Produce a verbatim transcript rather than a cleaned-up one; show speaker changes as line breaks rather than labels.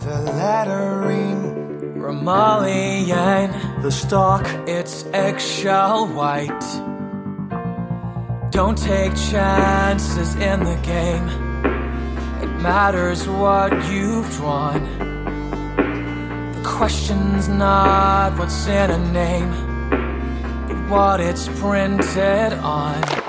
The lettering,
Romalian.
the stalk,
It's eggshell white. Don't take chances in the game. It matters what you've drawn. The question's not what's in a name, but what it's printed on.